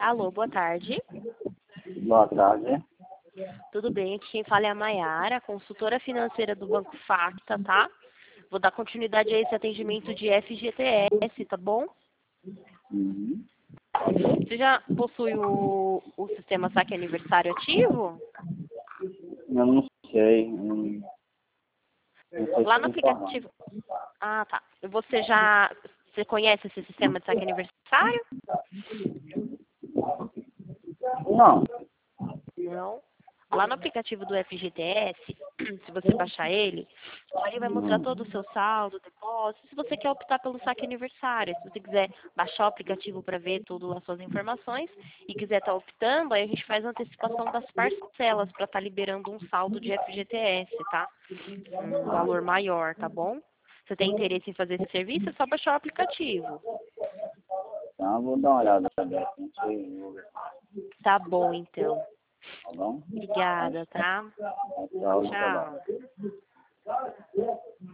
Alô, boa tarde. Boa tarde. Tudo bem? Aqui quem fala é a Maiara, consultora financeira do Banco Facta, tá? Vou dar continuidade a esse atendimento de FGTS, tá bom? Uhum. Você já possui o sistema saque aniversário ativo? Eu não sei. Não sei Lá se no me informar. aplicativo. Ah, tá. Você conhece esse sistema de saque aniversário? Não. Não. Lá no aplicativo do FGTS, se você baixar ele, lá ele vai mostrar todo o seu saldo, depósito. Se você quer optar pelo saque aniversário, se você quiser baixar o aplicativo para ver todas as suas informações e quiser estar optando, aí a gente faz a antecipação das parcelas para estar liberando um saldo de FGTS, tá? Um valor maior, tá bom? Você tem interesse em fazer esse serviço? É só baixar o aplicativo. Então, eu vou dar uma olhada dessa. Não sei. Vou ver. Tá bom, então. Tá bom? Obrigada, tá? Tchau, trabalho. Tchau.